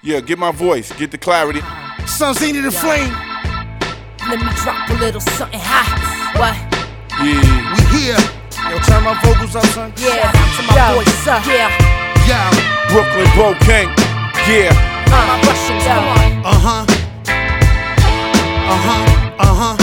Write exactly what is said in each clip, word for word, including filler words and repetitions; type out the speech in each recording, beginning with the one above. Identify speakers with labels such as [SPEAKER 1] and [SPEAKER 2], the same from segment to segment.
[SPEAKER 1] Yeah, get my voice, get the clarity.
[SPEAKER 2] Sunzini the Flame.
[SPEAKER 3] Let me drop a little something hot. What?
[SPEAKER 1] Yeah.
[SPEAKER 2] We here. Yo, turn my vocals up, son.
[SPEAKER 3] Yeah, to my
[SPEAKER 4] Yo.
[SPEAKER 3] voice up. Yeah.
[SPEAKER 2] Yo.
[SPEAKER 1] Brooklyn Bo King. Yeah.
[SPEAKER 3] Uh, my Russians, come on.
[SPEAKER 2] Uh-huh. Uh-huh. Uh-huh.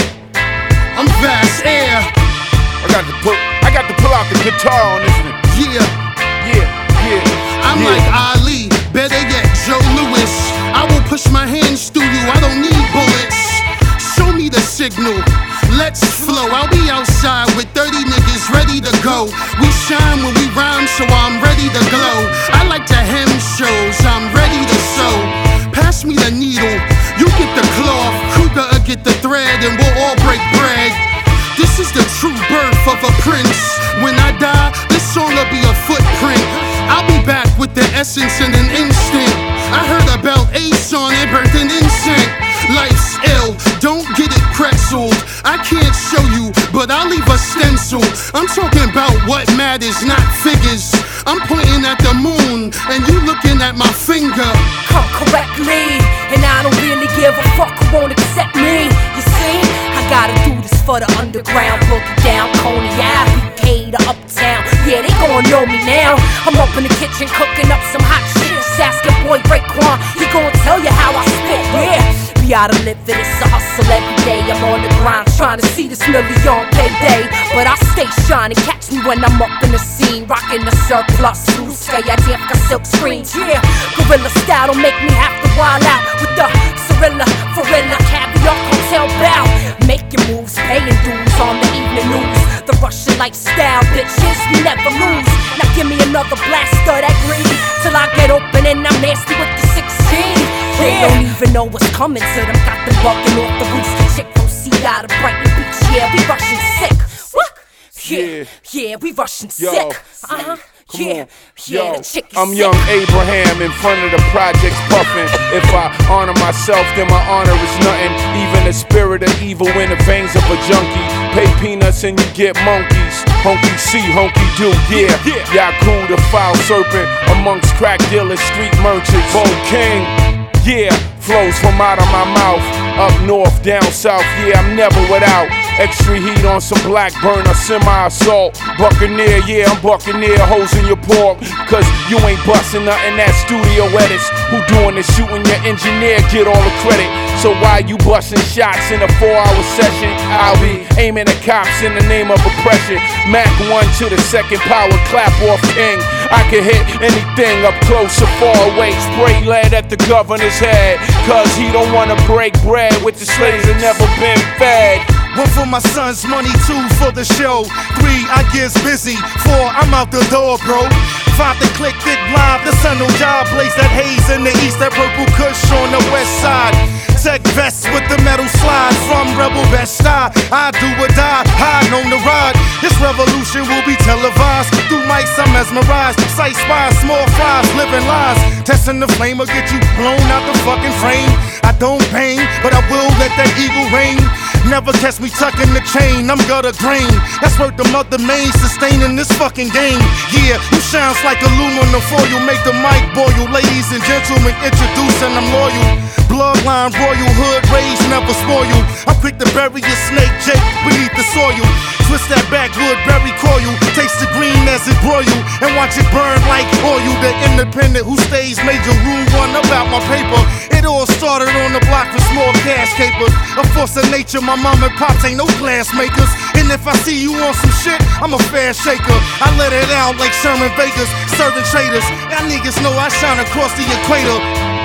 [SPEAKER 2] I'm Vast Air.
[SPEAKER 1] I got to pull I got to pull out the guitar on this one.
[SPEAKER 2] Yeah.
[SPEAKER 1] Yeah, yeah.
[SPEAKER 2] I'm
[SPEAKER 1] yeah.
[SPEAKER 2] like Ali, better yet, Joe Louis. I will push my hands through you, I don't need bullets. Show me the signal, let's flow. I'll be outside with thirty niggas ready to go. We shine when we rhyme, so I'm ready to glow. I like to hem shows, I'm ready to sew. Pass me the needle, you get the cloth, Kruger will get the thread, and we'll all break bread. This is the true birth of a prince. When I die, this song will be a footprint. I'll be back with the essence in an instant. I heard about Ace on it, birth an insect. Life's ill, don't get it pretzeled. I can't show you, but I'll leave a stencil. I'm talking about what matters, not figures. I'm pointing at the moon, and you looking at my finger.
[SPEAKER 3] Come correct me, and I don't really give a fuck who won't accept me. You see, I gotta do this for the underground, boogie down Coney Ave, B K to Uptown. Yeah, they gon' know me now. I'm up in the kitchen cooking up some hot shit. Just asking boy Raekwon, he gon' tell you how I spit. Yeah, be out of living, it's a hustle every day. I'm on the grind, trying to see this million payday. But I stay shining, catch me when I'm up in the scene, rocking the surplus. Ruska, я девка silk screens. Yeah, gorilla style don't make me have to wild out with the Cirilla, Farilla, caviar, hotel bow. Make your moves, paying dues on the evening news. The Russian lifestyle, bitches, we never lose. Now give me another blast of that green, till I get open and I'm nasty with the sixteen. They don't even know what's coming to them. Got them bugging off the roof. The chick from C I to Brighton Beach. Yeah, we Russian sick. What? Yeah, yeah, we Russian
[SPEAKER 1] Yo,
[SPEAKER 3] sick. Uh huh.
[SPEAKER 1] Come
[SPEAKER 3] Yeah,
[SPEAKER 1] on.
[SPEAKER 3] yeah,
[SPEAKER 1] Yo,
[SPEAKER 3] the chick is
[SPEAKER 1] I'm
[SPEAKER 3] sick.
[SPEAKER 1] young Abraham in front of the projects puffin'. If I honor myself, then my honor is nothing. Even the spirit of evil in the veins of a junkie. Pay peanuts and you get monkeys. Honky C, honky do, yeah. Yaku the foul serpent amongst crack dealers, street merchants. Bo King, yeah. Flows from out of my mouth. Up north, down south, yeah, I'm never without. Extra heat on some black burner, semi-assault. Buccaneer, yeah, I'm Buccaneer, hoes in your pork. Cause you ain't bustin' nothing that studio edits. Who doing the shooting? Your engineer get all the credit. So why you bustin' shots in a four hour session? I'll be aiming at cops in the name of oppression. Mac one to the second power, clap off king. I can hit anything up close or far away. Spray lead at the governor's head. Cause he don't wanna break bread with the slaves that never been fed.
[SPEAKER 2] One for my son's money, two for the show. Three, I gets busy. Four, I'm out the door, bro. Five, the click, thick live. The sun, no job, blaze that haze in the east, that purple kush on the west side. Tech vest with the metal slide from Rebel Best Star. I do or die, hide on the ride. This revolution will be televised. Through mics, I'm mesmerized. Sight spies, small fries, living lies. Testing the flame will get you blown out the fucking frame. I don't bang, but I will let that eagle reign. Never catch me tucking the chain, I'm gutter grain. That's worth the mother main, sustaining this fucking game. Yeah, you shines like aluminum foil, make the mic boil. Ladies and gentlemen, introducing, I'm loyal. Bloodline, royal hood, raised, never spoil. I'm quick to bury your snake, Jake, beneath the soil. Twist that backwood, berry coil. Taste the green as it broil, and watch it burn like oil. The independent who stays major, rule one about my paper. It all started on the block for small cash capers. A force of nature, my mom and pops ain't no glass makers. And if I see you on some shit, I'm a fair shaker. I let it out like Sherman Bakers, serving traders. Y'all niggas know I shine across the equator.